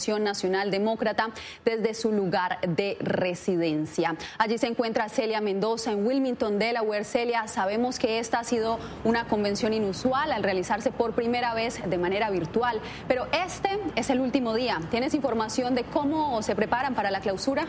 Nacional Demócrata desde su lugar de residencia. Allí se encuentra Celia Mendoza en Wilmington, Delaware. Celia, sabemos que esta ha sido una convención inusual al realizarse por primera vez de manera virtual, pero este es el último día. ¿Tienes información de cómo se preparan para la clausura?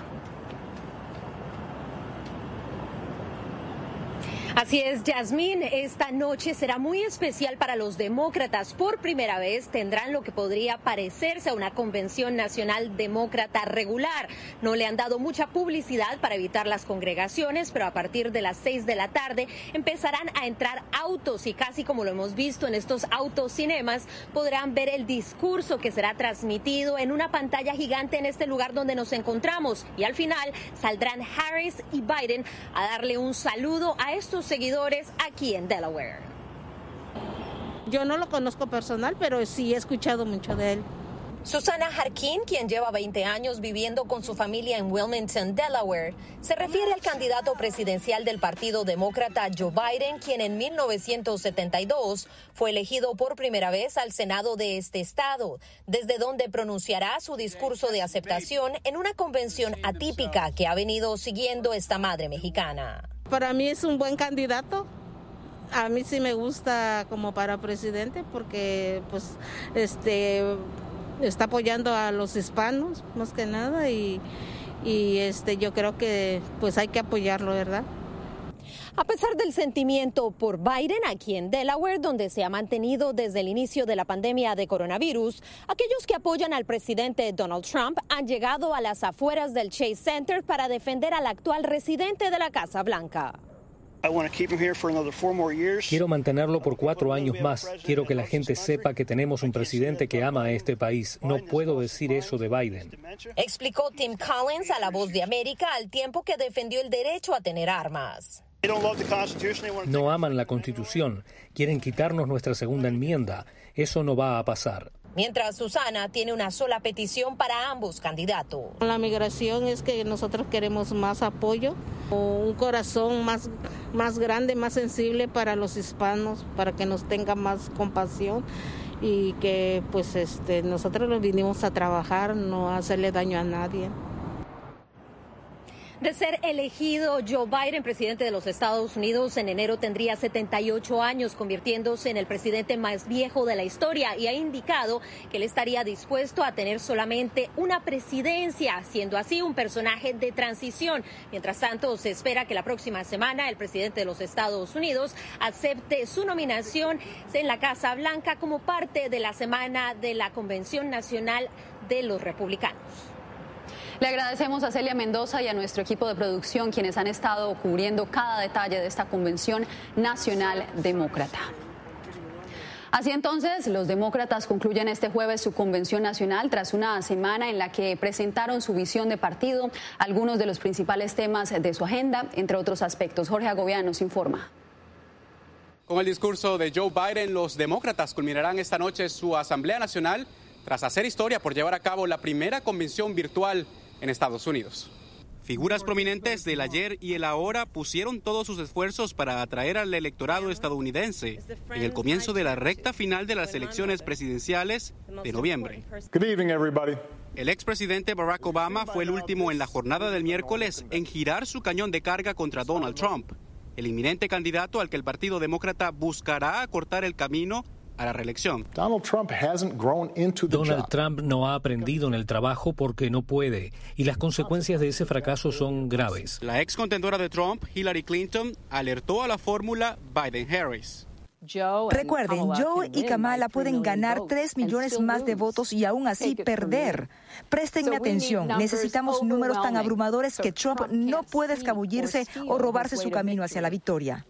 Así es, Yasmín, esta noche será muy especial para los demócratas. Por primera vez tendrán lo que podría parecerse a una convención nacional demócrata regular. No le han dado mucha publicidad para evitar las congregaciones, pero a partir de las 6 de la tarde empezarán a entrar autos y casi como lo hemos visto en estos autocinemas, podrán ver el discurso que será transmitido en una pantalla gigante en este lugar donde nos encontramos. Y al final saldrán Harris y Biden a darle un saludo a estos seguidores aquí en Delaware. Yo no lo conozco personal, pero sí he escuchado mucho de él. Susana Jarquín, quien lleva 20 años viviendo con su familia en Wilmington, Delaware, se refiere al candidato presidencial del Partido Demócrata Joe Biden, quien en 1972 fue elegido por primera vez al Senado de este estado, desde donde pronunciará su discurso de aceptación en una convención atípica que ha venido siguiendo esta madre mexicana. Para mí es un buen candidato. A mí sí me gusta como para presidente porque pues está apoyando a los hispanos más que nada y yo creo que pues hay que apoyarlo, ¿verdad? A pesar del sentimiento por Biden aquí en Delaware, donde se ha mantenido desde el inicio de la pandemia de coronavirus, aquellos que apoyan al presidente Donald Trump han llegado a las afueras del Chase Center para defender al actual residente de la Casa Blanca. Quiero mantenerlo por 4 años más. Quiero que la gente sepa que tenemos un presidente que ama a este país. No puedo decir eso de Biden. Explicó Tim Collins a La Voz de América al tiempo que defendió el derecho a tener armas. No aman la Constitución. Quieren quitarnos nuestra segunda enmienda. Eso no va a pasar. Mientras Susana tiene una sola petición para ambos candidatos. La migración es que nosotros queremos más apoyo, un corazón más grande, más sensible para los hispanos, para que nos tengan más compasión y que pues nosotros nos vinimos a trabajar, no a hacerle daño a nadie. De ser elegido Joe Biden, presidente de los Estados Unidos, en enero tendría 78 años, convirtiéndose en el presidente más viejo de la historia, y ha indicado que él estaría dispuesto a tener solamente una presidencia, siendo así un personaje de transición. Mientras tanto, se espera que la próxima semana el presidente de los Estados Unidos acepte su nominación en la Casa Blanca como parte de la semana de la Convención Nacional de los Republicanos. Le agradecemos a Celia Mendoza y a nuestro equipo de producción, quienes han estado cubriendo cada detalle de esta Convención Nacional Demócrata. Así entonces, los demócratas concluyen este jueves su convención nacional tras una semana en la que presentaron su visión de partido, algunos de los principales temas de su agenda, entre otros aspectos. Jorge Agobián nos informa. Con el discurso de Joe Biden, los demócratas culminarán esta noche su Asamblea Nacional tras hacer historia por llevar a cabo la primera convención virtual en Estados Unidos. Figuras prominentes del ayer y el ahora pusieron todos sus esfuerzos para atraer al electorado estadounidense en el comienzo de la recta final de las elecciones presidenciales de noviembre. Good evening, everybody. El expresidente Barack Obama fue el último en la jornada del miércoles en girar su cañón de carga contra Donald Trump, el inminente candidato al que el Partido Demócrata buscará acortar el camino a la reelección. Donald Trump no ha aprendido en el trabajo porque no puede, y las consecuencias de ese fracaso son graves. La ex contendora de Trump, Hillary Clinton, alertó a la fórmula Biden-Harris. Recuerden, Joe y Kamala pueden ganar 3 millones más de votos y aún así perder. Préstenme atención, necesitamos números tan abrumadores que Trump no puede escabullirse o robarse su camino hacia la victoria.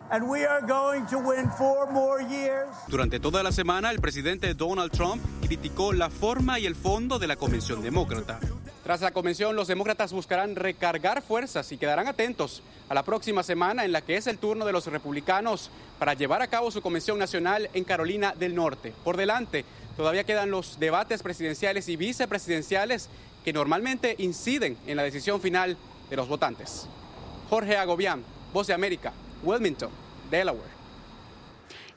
Durante toda la semana, el presidente Donald Trump criticó la forma y el fondo de la convención demócrata. Tras la convención, los demócratas buscarán recargar fuerzas y quedarán atentos a la próxima semana en la que es el turno de los republicanos para llevar a cabo su convención nacional en Carolina del Norte. Por delante, todavía quedan los debates presidenciales y vicepresidenciales que normalmente inciden en la decisión final de los votantes. Jorge Agobián, Voz de América, Wilmington, Delaware.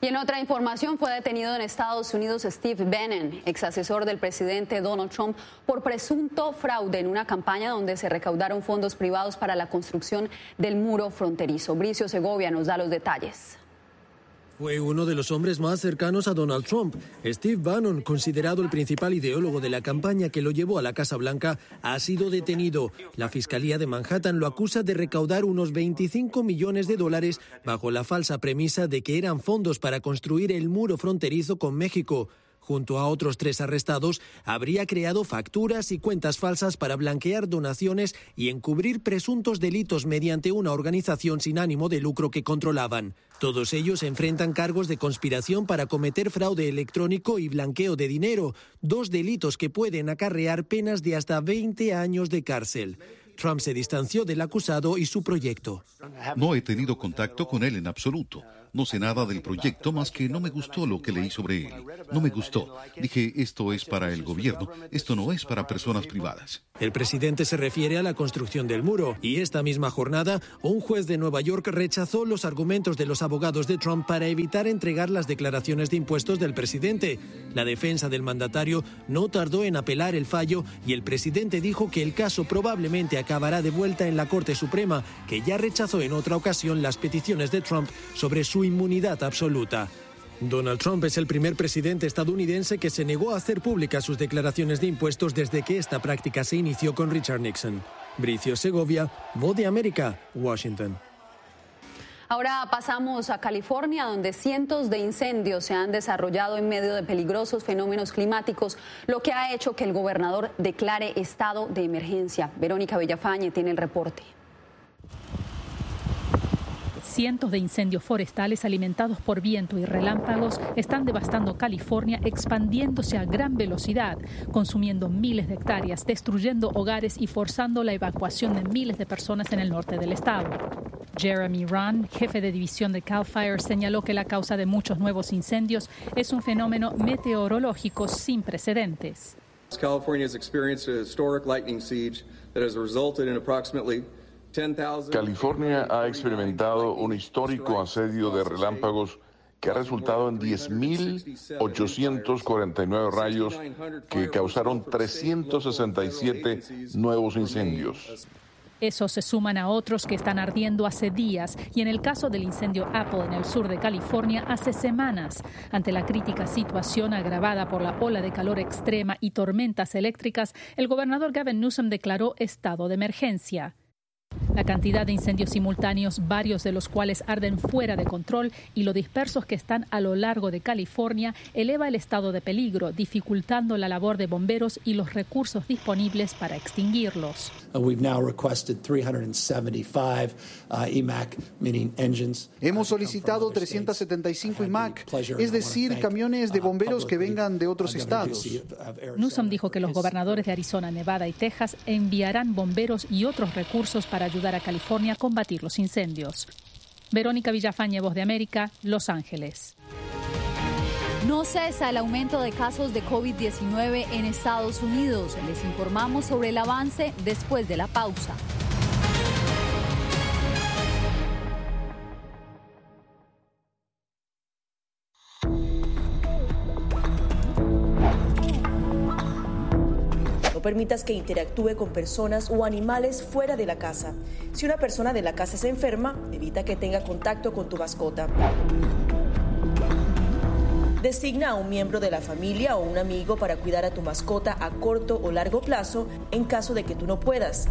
Y en otra información, fue detenido en Estados Unidos Steve Bannon, ex asesor del presidente Donald Trump, por presunto fraude en una campaña donde se recaudaron fondos privados para la construcción del muro fronterizo. Bricio Segovia nos da los detalles. Fue uno de los hombres más cercanos a Donald Trump. Steve Bannon, considerado el principal ideólogo de la campaña que lo llevó a la Casa Blanca, ha sido detenido. La Fiscalía de Manhattan lo acusa de recaudar unos $25 millones bajo la falsa premisa de que eran fondos para construir el muro fronterizo con México. Junto a otros 3 arrestados, habría creado facturas y cuentas falsas para blanquear donaciones y encubrir presuntos delitos mediante una organización sin ánimo de lucro que controlaban. Todos ellos enfrentan cargos de conspiración para cometer fraude electrónico y blanqueo de dinero, 2 delitos que pueden acarrear penas de hasta 20 años de cárcel. Trump se distanció del acusado y su proyecto. No he tenido contacto con él en absoluto. No sé nada del proyecto más que no me gustó lo que leí sobre él. No me gustó. Dije, esto es para el gobierno, esto no es para personas privadas. El presidente se refiere a la construcción del muro y esta misma jornada un juez de Nueva York rechazó los argumentos de los abogados de Trump para evitar entregar las declaraciones de impuestos del presidente. La defensa del mandatario no tardó en apelar el fallo y el presidente dijo que el caso probablemente acabará de vuelta en la Corte Suprema, que ya rechazó en otra ocasión las peticiones de Trump sobre su inmunidad absoluta. Donald Trump es el primer presidente estadounidense que se negó a hacer públicas sus declaraciones de impuestos desde que esta práctica se inició con Richard Nixon. Bricio Segovia, Voz de América, Washington. Ahora pasamos a California, donde cientos de incendios se han desarrollado en medio de peligrosos fenómenos climáticos, lo que ha hecho que el gobernador declare estado de emergencia. Verónica Villafañe tiene el reporte. Cientos de incendios forestales alimentados por viento y relámpagos están devastando California, expandiéndose a gran velocidad, consumiendo miles de hectáreas, destruyendo hogares y forzando la evacuación de miles de personas en el norte del estado. Jeremy Rahn, jefe de división de CAL FIRE, señaló que la causa de muchos nuevos incendios es un fenómeno meteorológico sin precedentes. California has experienced a historic lightning siege that has resulted in approximately California ha experimentado un histórico asedio de relámpagos que ha resultado en 10.849 rayos que causaron 367 nuevos incendios. Esos se suman a otros que están ardiendo hace días y en el caso del incendio Apple en el sur de California hace semanas. Ante la crítica situación agravada por la ola de calor extrema y tormentas eléctricas, el gobernador Gavin Newsom declaró estado de emergencia. La cantidad de incendios simultáneos, varios de los cuales arden fuera de control, y lo dispersos que están a lo largo de California, eleva el estado de peligro, dificultando la labor de bomberos y los recursos disponibles para extinguirlos. Hemos solicitado 375 IMAC, es decir, camiones de bomberos que vengan de otros estados. Newsom dijo que los gobernadores de Arizona, Nevada y Texas enviarán bomberos y otros recursos para ayudar a California a combatir los incendios. Verónica Villafañe, Voz de América, Los Ángeles. No cesa el aumento de casos de COVID-19 en Estados Unidos. Les informamos sobre el avance después de la pausa. No permitas que interactúe con personas o animales fuera de la casa. Si una persona de la casa se enferma, evita que tenga contacto con tu mascota. Designa a un miembro de la familia o un amigo para cuidar a tu mascota a corto o largo plazo en caso de que tú no puedas.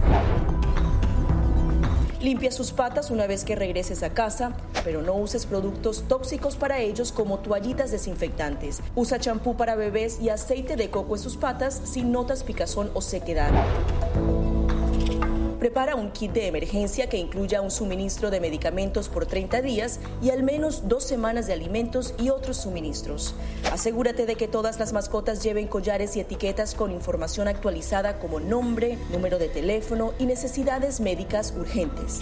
Limpia sus patas una vez que regreses a casa, pero no uses productos tóxicos para ellos como toallitas desinfectantes. Usa champú para bebés y aceite de coco en sus patas si notas picazón o sequedad. Prepara un kit de emergencia que incluya un suministro de medicamentos por 30 días y al menos 2 semanas de alimentos y otros suministros. Asegúrate de que todas las mascotas lleven collares y etiquetas con información actualizada como nombre, número de teléfono y necesidades médicas urgentes.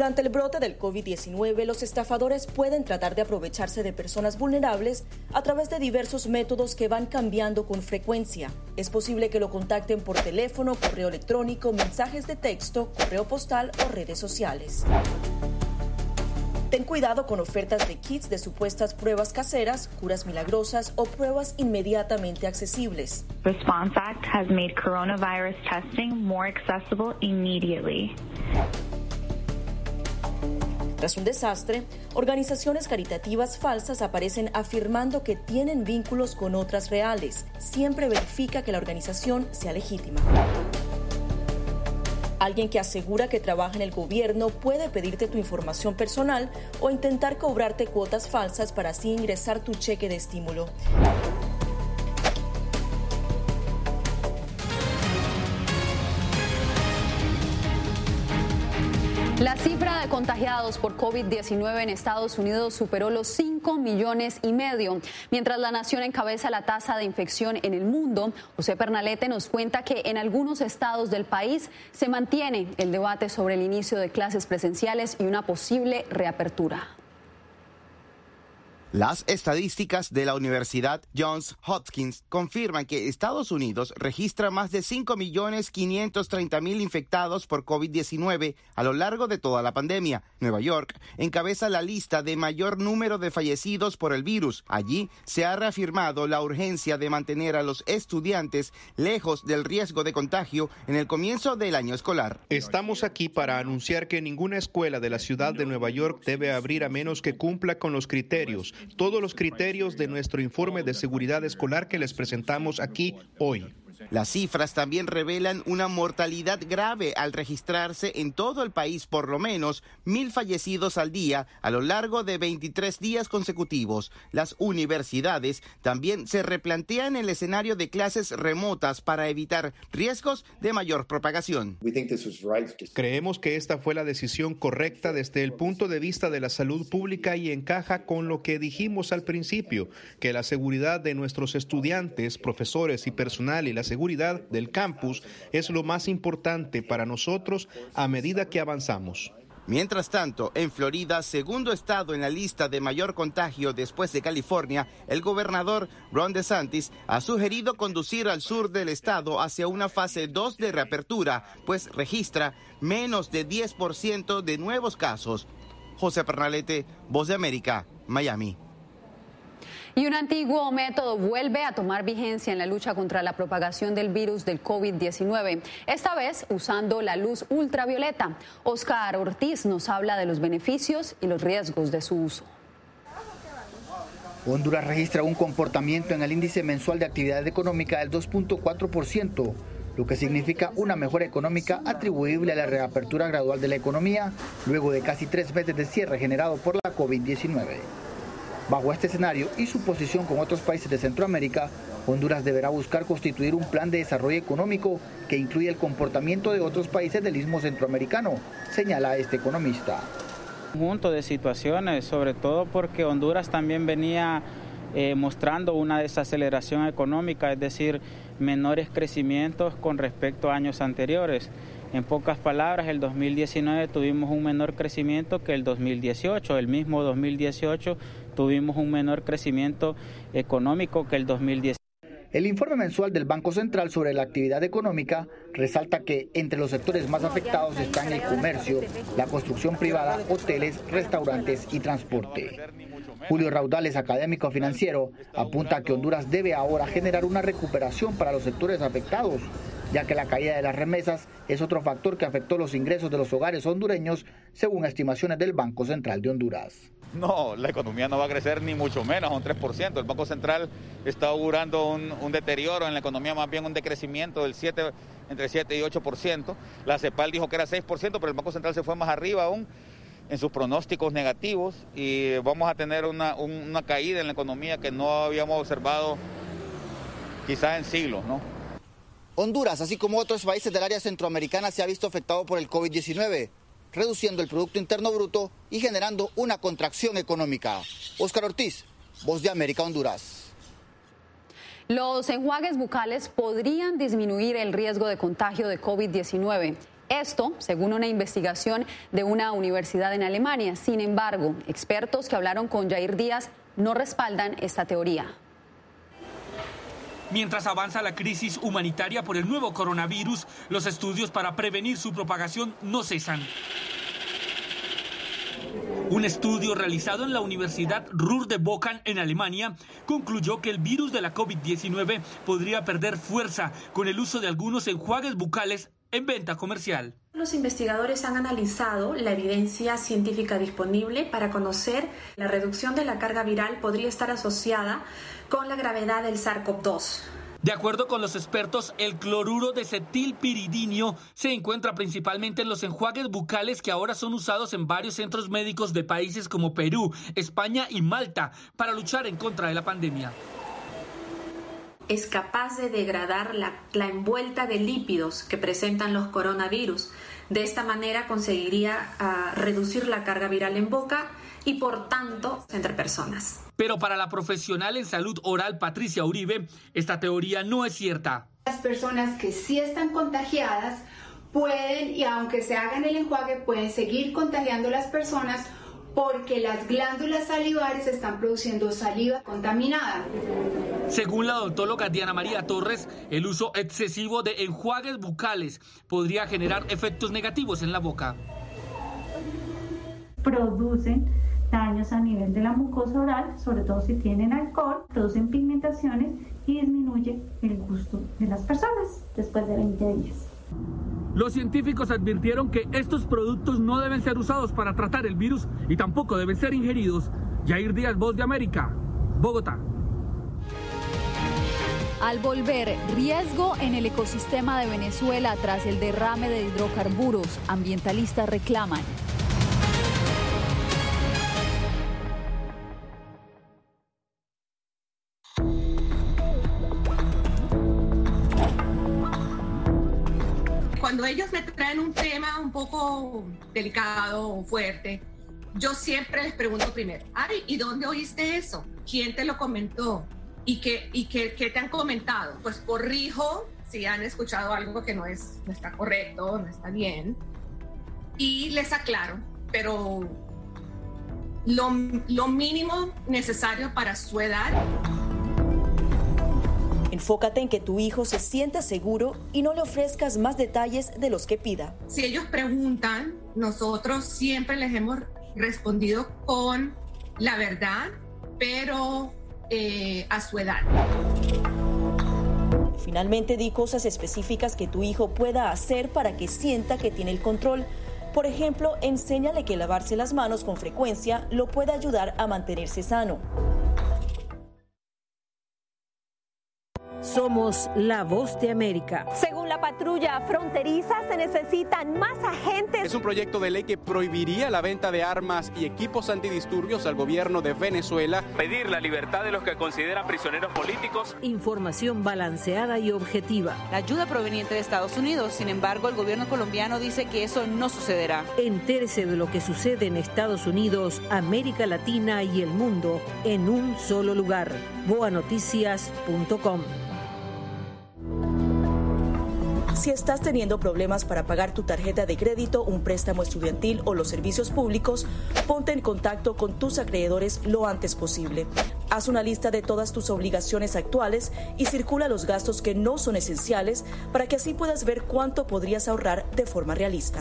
Durante el brote del COVID-19, los estafadores pueden tratar de aprovecharse de personas vulnerables a través de diversos métodos que van cambiando con frecuencia. Es posible que lo contacten por teléfono, correo electrónico, mensajes de texto, correo postal o redes sociales. Ten cuidado con ofertas de kits de supuestas pruebas caseras, curas milagrosas o pruebas inmediatamente accesibles. Response Act has made coronavirus testing more accessible immediately. Tras un desastre, organizaciones caritativas falsas aparecen afirmando que tienen vínculos con otras reales. Siempre verifica que la organización sea legítima. Alguien que asegura que trabaja en el gobierno puede pedirte tu información personal o intentar cobrarte cuotas falsas para así ingresar tu cheque de estímulo. La cifra de contagiados por COVID-19 en Estados Unidos superó los 5,5 millones. Mientras la nación encabeza la tasa de infección en el mundo, José Pernalete nos cuenta que en algunos estados del país se mantiene el debate sobre el inicio de clases presenciales y una posible reapertura. Las estadísticas de la Universidad Johns Hopkins confirman que Estados Unidos registra más de 5.530.000 infectados por COVID-19 a lo largo de toda la pandemia. Nueva York encabeza la lista de mayor número de fallecidos por el virus. Allí se ha reafirmado la urgencia de mantener a los estudiantes lejos del riesgo de contagio en el comienzo del año escolar. Estamos aquí para anunciar que ninguna escuela de la ciudad de Nueva York debe abrir a menos que cumpla con los criterios. Todos los criterios de nuestro informe de seguridad escolar que les presentamos aquí hoy. Las cifras también revelan una mortalidad grave al registrarse en todo el país por lo menos 1.000 fallecidos al día a lo largo de 23 días consecutivos. Las universidades también se replantean el escenario de clases remotas para evitar riesgos de mayor propagación. Creemos que esta fue la decisión correcta desde el punto de vista de la salud pública y encaja con lo que dijimos al principio, que la seguridad de nuestros estudiantes, profesores y personal y la seguridad del campus es lo más importante para nosotros a medida que avanzamos. Mientras tanto, en Florida, segundo estado en la lista de mayor contagio después de California, el gobernador Ron DeSantis ha sugerido conducir al sur del estado hacia una fase 2 de reapertura, pues registra menos de 10% de nuevos casos. José Pernalete, Voz de América, Miami. Y un antiguo método vuelve a tomar vigencia en la lucha contra la propagación del virus del COVID-19, esta vez usando la luz ultravioleta. Oscar Ortiz nos habla de los beneficios y los riesgos de su uso. Honduras registra un comportamiento en el índice mensual de actividad económica del 2.4%, lo que significa una mejora económica atribuible a la reapertura gradual de la economía luego de casi 3 meses de cierre generado por la COVID-19. Bajo este escenario y su posición con otros países de Centroamérica, Honduras deberá buscar constituir un plan de desarrollo económico que incluya el comportamiento de otros países del Istmo Centroamericano, señala este economista. Un conjunto de situaciones, sobre todo porque Honduras también venía mostrando una desaceleración económica, es decir, menores crecimientos con respecto a años anteriores. En pocas palabras, el 2019 tuvimos un menor crecimiento que el 2018. El mismo 2018 tuvimos un menor crecimiento económico que el 2019. El informe mensual del Banco Central sobre la actividad económica resalta que entre los sectores más afectados están el comercio, la construcción privada, hoteles, restaurantes y transporte. Julio Raudales, académico financiero, apunta que Honduras debe ahora generar una recuperación para los sectores afectados, ya que la caída de las remesas es otro factor que afectó los ingresos de los hogares hondureños, según estimaciones del Banco Central de Honduras. No, la economía no va a crecer ni mucho menos, un 3%. El Banco Central está augurando un deterioro en la economía, más bien un decrecimiento del entre 7 y 8%. La CEPAL dijo que era 6%, pero el Banco Central se fue más arriba aún en sus pronósticos negativos y vamos a tener una caída en la economía que no habíamos observado quizás en siglos, ¿no? Honduras, así como otros países del área centroamericana, se ha visto afectado por el COVID-19, reduciendo el Producto Interno Bruto y generando una contracción económica. Óscar Ortiz, Voz de América, Honduras. Los enjuagues bucales podrían disminuir el riesgo de contagio de COVID-19 Esto, según una investigación de una universidad en Alemania. Sin embargo, expertos que hablaron con Jair Díaz no respaldan esta teoría. Mientras avanza la crisis humanitaria por el nuevo coronavirus, los estudios para prevenir su propagación no cesan. Un estudio realizado en la Universidad Ruhr de Bochum en Alemania concluyó que el virus de la COVID-19 podría perder fuerza con el uso de algunos enjuagues bucales en venta comercial. Los investigadores han analizado la evidencia científica disponible para conocer la reducción de la carga viral podría estar asociada con la gravedad del SARS-CoV-2. De acuerdo con los expertos, el cloruro de cetilpiridinio se encuentra principalmente en los enjuagues bucales que ahora son usados en varios centros médicos de países como Perú, España y Malta para luchar en contra de la pandemia. Es capaz de degradar la envuelta de lípidos que presentan los coronavirus. De esta manera conseguiría reducir la carga viral en boca y por tanto entre personas. Pero para la profesional en salud oral Patricia Uribe, esta teoría no es cierta. Las personas que sí están contagiadas pueden, y aunque se hagan el enjuague, pueden seguir contagiando a las personas porque las glándulas salivares están produciendo saliva contaminada. Según la odontóloga Diana María Torres, el uso excesivo de enjuagues bucales podría generar efectos negativos en la boca. Producen daños a nivel de la mucosa oral, sobre todo si tienen alcohol, producen pigmentaciones y disminuye el gusto de las personas después de 20 días. Los científicos advirtieron que estos productos no deben ser usados para tratar el virus y tampoco deben ser ingeridos. Jair Díaz, Voz de América, Bogotá. Al volver, riesgo en el ecosistema de Venezuela tras el derrame de hidrocarburos. Ambientalistas reclaman. Cuando ellos me traen un tema un poco delicado o fuerte, yo siempre les pregunto primero, Ari, ¿y dónde oíste eso? ¿Quién te lo comentó? ¿Y qué te han comentado? Pues corrijo si han escuchado algo que no está correcto, no está bien, y les aclaro, pero lo mínimo necesario para su edad. Enfócate en que tu hijo se sienta seguro y no le ofrezcas más detalles de los que pida. Si ellos preguntan, nosotros siempre les hemos respondido con la verdad, pero a su edad. Finalmente, di cosas específicas que tu hijo pueda hacer para que sienta que tiene el control. Por ejemplo, enséñale que lavarse las manos con frecuencia lo puede ayudar a mantenerse sano. Somos la voz de América. Según la patrulla fronteriza, se necesitan más agentes. Es un proyecto de ley que prohibiría la venta de armas y equipos antidisturbios al gobierno de Venezuela. Pedir la libertad de los que consideran prisioneros políticos. Información balanceada y objetiva. La ayuda proveniente de Estados Unidos, sin embargo, el gobierno colombiano dice que eso no sucederá. Entérese de lo que sucede en Estados Unidos, América Latina y el mundo en un solo lugar. boanoticias.com. Si estás teniendo problemas para pagar tu tarjeta de crédito, un préstamo estudiantil o los servicios públicos, ponte en contacto con tus acreedores lo antes posible. Haz una lista de todas tus obligaciones actuales y circula los gastos que no son esenciales para que así puedas ver cuánto podrías ahorrar de forma realista.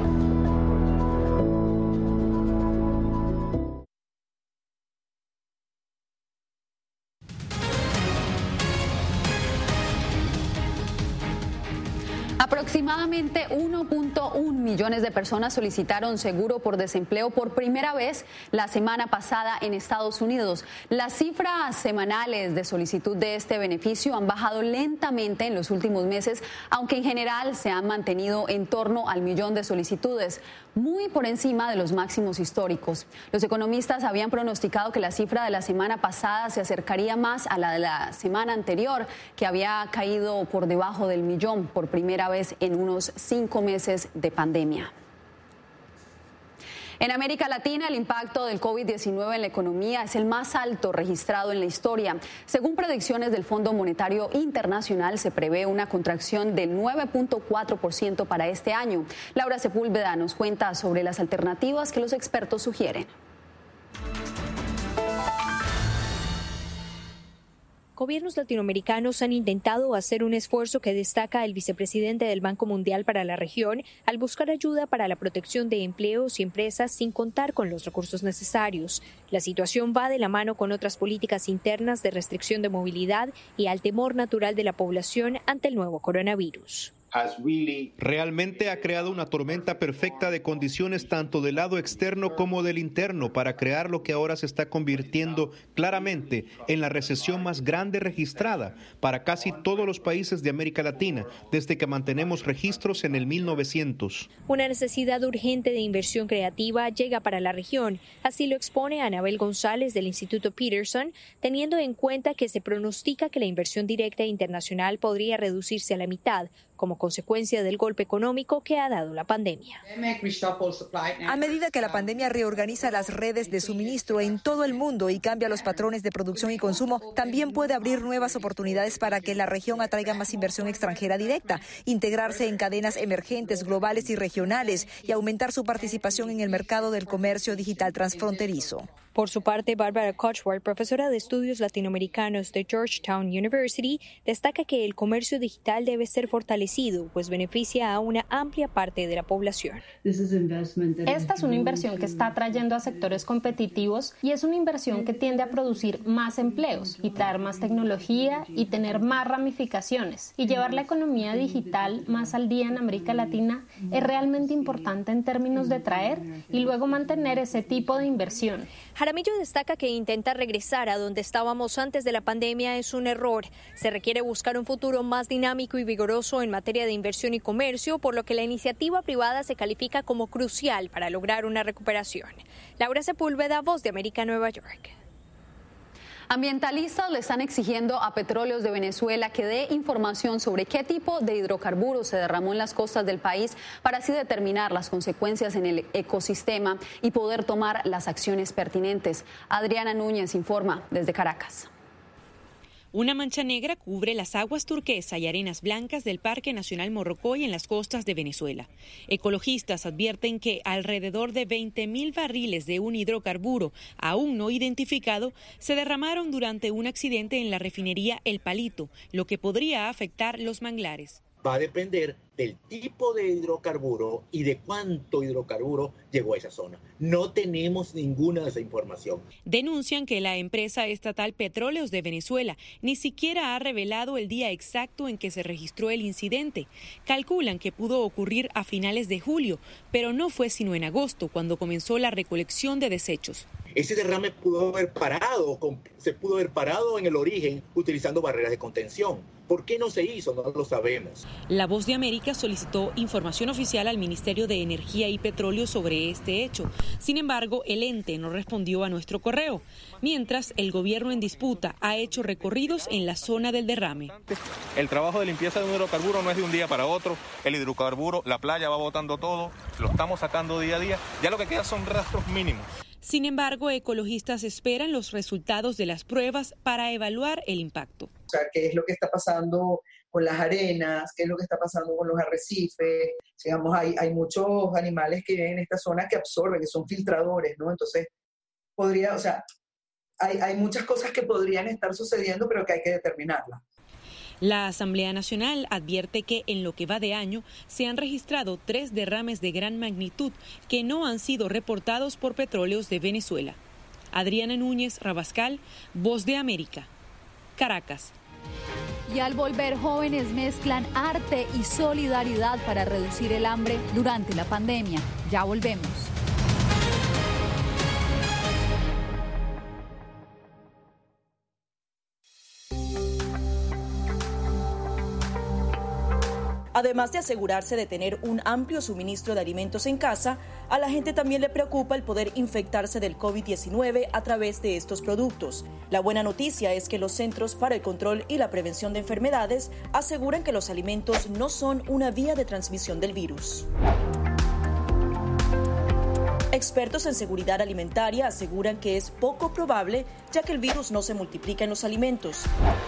Aproximadamente 1.1 millones de personas solicitaron seguro por desempleo por primera vez la semana pasada en Estados Unidos. Las cifras semanales de solicitud de este beneficio han bajado lentamente en los últimos meses, aunque en general se han mantenido en torno al millón de solicitudes, muy por encima de los máximos históricos. Los economistas habían pronosticado que la cifra de la semana pasada se acercaría más a la de la semana anterior, que había caído por debajo del millón por primera vez en unos 5 meses de pandemia. En América Latina, el impacto del COVID-19 en la economía es el más alto registrado en la historia. Según predicciones del Fondo Monetario Internacional, se prevé una contracción del 9.4% para este año. Laura Sepúlveda nos cuenta sobre las alternativas que los expertos sugieren. Gobiernos latinoamericanos han intentado hacer un esfuerzo que destaca el vicepresidente del Banco Mundial para la región al buscar ayuda para la protección de empleos y empresas sin contar con los recursos necesarios. La situación va de la mano con otras políticas internas de restricción de movilidad y al temor natural de la población ante el nuevo coronavirus. Realmente ha creado una tormenta perfecta de condiciones tanto del lado externo como del interno para crear lo que ahora se está convirtiendo claramente en la recesión más grande registrada para casi todos los países de América Latina desde que mantenemos registros en el 1900. Una necesidad urgente de inversión creativa llega para la región, así lo expone Anabel González del Instituto Peterson, teniendo en cuenta que se pronostica que la inversión directa internacional podría reducirse a la mitad como consecuencia del golpe económico que ha dado la pandemia. A medida que la pandemia reorganiza las redes de suministro en todo el mundo y cambia los patrones de producción y consumo, también puede abrir nuevas oportunidades para que la región atraiga más inversión extranjera directa, integrarse en cadenas emergentes globales y regionales y aumentar su participación en el mercado del comercio digital transfronterizo. Por su parte, Bárbara Kochwart, profesora de estudios latinoamericanos de Georgetown University, destaca que el comercio digital debe ser fortalecido, pues beneficia a una amplia parte de la población. Esta es una inversión que está atrayendo a sectores competitivos y es una inversión que tiende a producir más empleos y traer más tecnología y tener más ramificaciones. Y llevar la economía digital más al día en América Latina es realmente importante en términos de traer y luego mantener ese tipo de inversión. Jaramillo destaca que intentar regresar a donde estábamos antes de la pandemia es un error. Se requiere buscar un futuro más dinámico y vigoroso en materia de inversión y comercio, por lo que la iniciativa privada se califica como crucial para lograr una recuperación. Laura Sepúlveda, Voz de América, Nueva York. Ambientalistas le están exigiendo a Petróleos de Venezuela que dé información sobre qué tipo de hidrocarburos se derramó en las costas del país para así determinar las consecuencias en el ecosistema y poder tomar las acciones pertinentes. Adriana Núñez informa desde Caracas. Una mancha negra cubre las aguas turquesa y arenas blancas del Parque Nacional Morrocoy en las costas de Venezuela. Ecologistas advierten que alrededor de 20.000 barriles de un hidrocarburo aún no identificado se derramaron durante un accidente en la refinería El Palito, lo que podría afectar los manglares. Va a depender del tipo de hidrocarburo y de cuánto hidrocarburo llegó a esa zona. No tenemos ninguna de esa información. Denuncian que la empresa estatal Petróleos de Venezuela ni siquiera ha revelado el día exacto en que se registró el incidente. Calculan que pudo ocurrir a finales de julio, pero no fue sino en agosto cuando comenzó la recolección de desechos. Ese derrame se pudo haber parado en el origen utilizando barreras de contención. ¿Por qué no se hizo? No lo sabemos. La Voz de América solicitó información oficial al Ministerio de Energía y Petróleo sobre este hecho. Sin embargo, el ente no respondió a nuestro correo, mientras el gobierno en disputa ha hecho recorridos en la zona del derrame. El trabajo de limpieza de un hidrocarburo no es de un día para otro. El hidrocarburo, la playa va botando todo, lo estamos sacando día a día. Ya lo que queda son rastros mínimos. Sin embargo, ecologistas esperan los resultados de las pruebas para evaluar el impacto. O sea, qué es lo que está pasando con las arenas, qué es lo que está pasando con los arrecifes. Digamos, hay muchos animales que viven en esta zona que absorben, que son filtradores, ¿no? Entonces, hay muchas cosas que podrían estar sucediendo, pero que hay que determinarlas. La Asamblea Nacional advierte que en lo que va de año se han registrado 3 derrames de gran magnitud que no han sido reportados por Petróleos de Venezuela. Adriana Núñez Rabascal, Voz de América, Caracas. Y al volver, jóvenes mezclan arte y solidaridad para reducir el hambre durante la pandemia. Ya volvemos. Además de asegurarse de tener un amplio suministro de alimentos en casa, a la gente también le preocupa el poder infectarse del COVID-19 a través de estos productos. La buena noticia es que los Centros para el Control y la Prevención de Enfermedades aseguran que los alimentos no son una vía de transmisión del virus. Expertos en seguridad alimentaria aseguran que es poco probable, ya que el virus no se multiplica en los alimentos.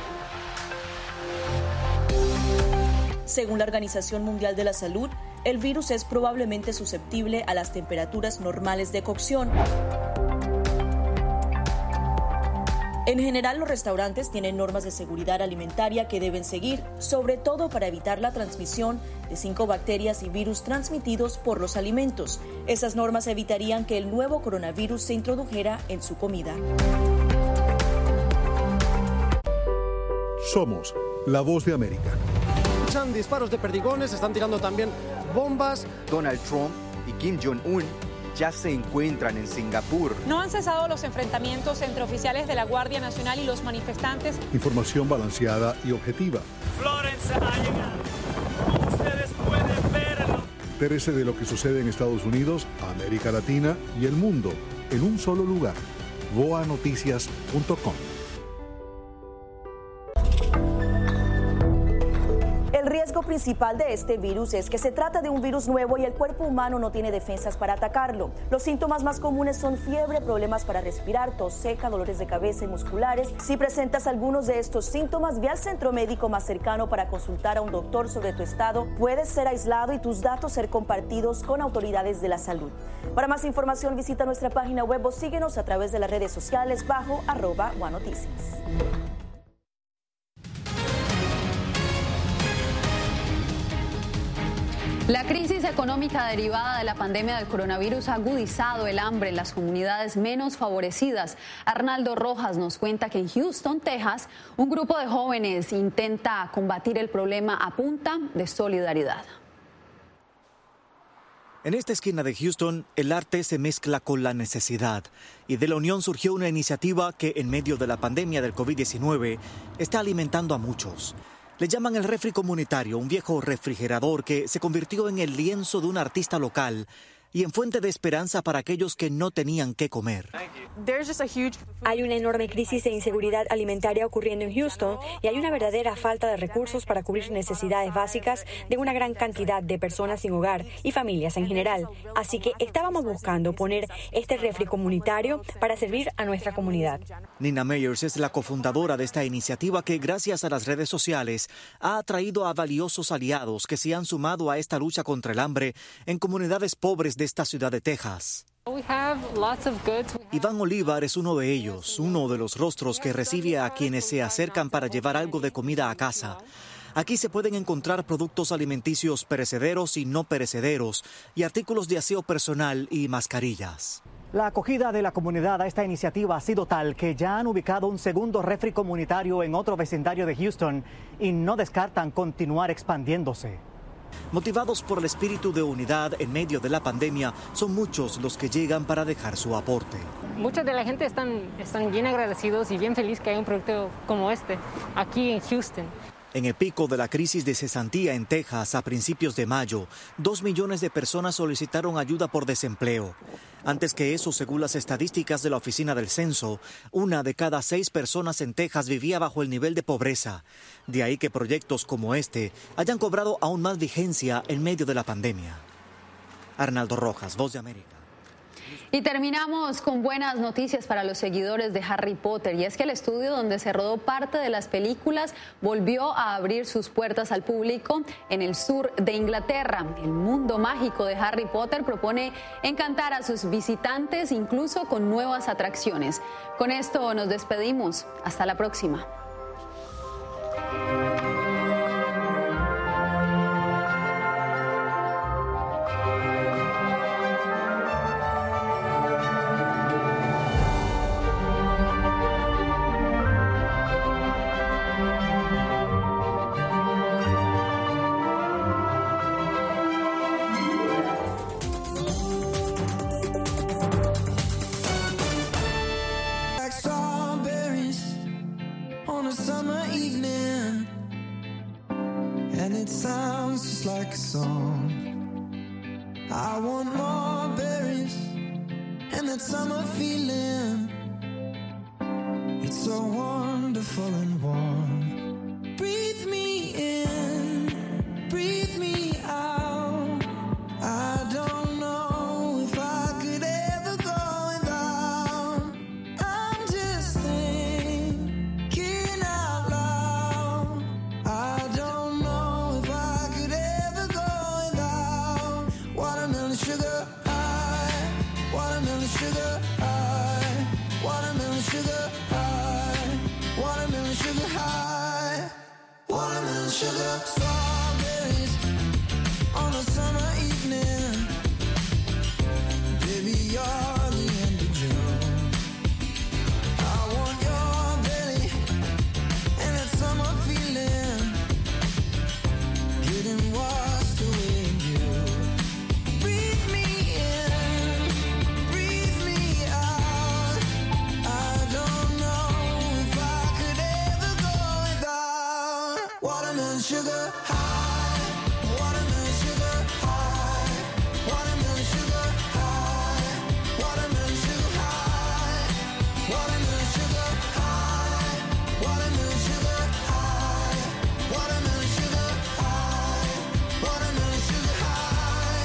Según la Organización Mundial de la Salud, el virus es probablemente susceptible a las temperaturas normales de cocción. En general, los restaurantes tienen normas de seguridad alimentaria que deben seguir, sobre todo para evitar la transmisión de 5 bacterias y virus transmitidos por los alimentos. Esas normas evitarían que el nuevo coronavirus se introdujera en su comida. Somos la voz de América. Escuchan disparos de perdigones, están tirando también bombas. Donald Trump y Kim Jong-un ya se encuentran en Singapur. No han cesado los enfrentamientos entre oficiales de la Guardia Nacional y los manifestantes. Información balanceada y objetiva. Florence ha llegado. Ustedes pueden verlo. Entérese de lo que sucede en Estados Unidos, América Latina y el mundo en un solo lugar. voanoticias.com. El riesgo principal de este virus es que se trata de un virus nuevo y el cuerpo humano no tiene defensas para atacarlo. Los síntomas más comunes son fiebre, problemas para respirar, tos seca, dolores de cabeza y musculares. Si presentas algunos de estos síntomas, ve al centro médico más cercano para consultar a un doctor sobre tu estado. Puedes ser aislado y tus datos ser compartidos con autoridades de la salud. Para más información, visita nuestra página web o síguenos a través de las redes sociales bajo @OneNoticias. La crisis económica derivada de la pandemia del coronavirus ha agudizado el hambre en las comunidades menos favorecidas. Arnaldo Rojas nos cuenta que en Houston, Texas, un grupo de jóvenes intenta combatir el problema a punta de solidaridad. En esta esquina de Houston, el arte se mezcla con la necesidad. Y de la unión surgió una iniciativa que, en medio de la pandemia del COVID-19, está alimentando a muchos. Le llaman el refri comunitario, un viejo refrigerador que se convirtió en el lienzo de un artista local y en fuente de esperanza para aquellos que no tenían qué comer. Hay una enorme crisis de inseguridad alimentaria ocurriendo en Houston y hay una verdadera falta de recursos para cubrir necesidades básicas de una gran cantidad de personas sin hogar y familias en general. Así que estábamos buscando poner este refri comunitario para servir a nuestra comunidad. Nina Meyers es la cofundadora de esta iniciativa que, gracias a las redes sociales, ha atraído a valiosos aliados que se han sumado a esta lucha contra el hambre en comunidades pobres de esta ciudad de Texas. Iván Olivar es uno de ellos, uno de los rostros que recibe a quienes se acercan para llevar algo de comida a casa. Aquí se pueden encontrar productos alimenticios perecederos y no perecederos y artículos de aseo personal y mascarillas. La acogida de la comunidad a esta iniciativa ha sido tal que ya han ubicado un segundo refri comunitario en otro vecindario de Houston y no descartan continuar expandiéndose. Motivados por el espíritu de unidad en medio de la pandemia, son muchos los que llegan para dejar su aporte. Mucha de la gente están bien agradecidos y bien feliz que hay un proyecto como este aquí en Houston. En el pico de la crisis de cesantía en Texas a principios de mayo, 2 millones de personas solicitaron ayuda por desempleo. Antes que eso, según las estadísticas de la Oficina del Censo, 1 de cada 6 personas en Texas vivía bajo el nivel de pobreza. De ahí que proyectos como este hayan cobrado aún más vigencia en medio de la pandemia. Arnaldo Rojas, Voz de América. Y terminamos con buenas noticias para los seguidores de Harry Potter, y es que el estudio donde se rodó parte de las películas volvió a abrir sus puertas al público en el sur de Inglaterra. El mundo mágico de Harry Potter propone encantar a sus visitantes incluso con nuevas atracciones. Con esto nos despedimos. Hasta la próxima. Breathe me out. I don't know if I could ever sugar high, watermelon sugar high, watermelon sugar. Strawberries on a summer evening, baby you're the end of June. I want your belly and that summer feeling, getting washed away in you. Breathe me in, breathe me out. I don't know if I could ever go without watermelon sugar high, watermelon sugar high, watermelon sugar high, watermelon sugar high, watermelon sugar high, watermelon sugar high, watermelon sugar high, watermelon sugar high.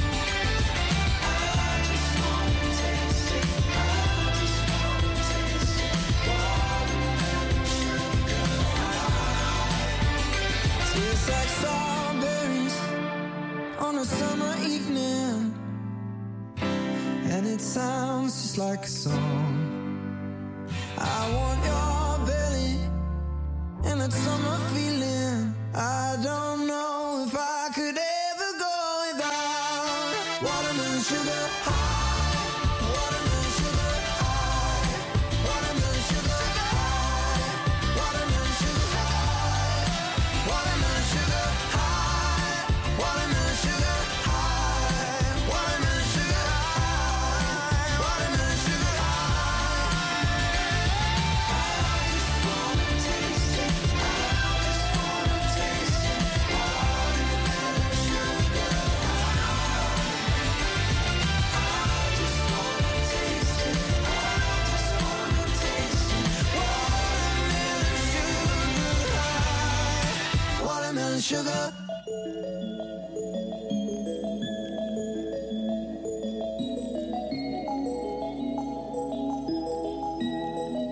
I just wanna taste it, I just wanna taste it, watermelon sugar high. Tastes like strawberries on a summer evening, and it sounds just like a song. I want your belly and that summer feeling. I don't know if I could ever go without watermelon sugar high, watermelon sugar high, watermelon sugar high, watermelon sugar high, watermelon sugar high, watermelon sugar high, watermelon sugar high, watermelon sugar high. I just wanna taste it, I just wanna taste it, watermelon sugar high. I just wanna taste it, I just wanna taste it, watermelon sugar high, watermelon sugar.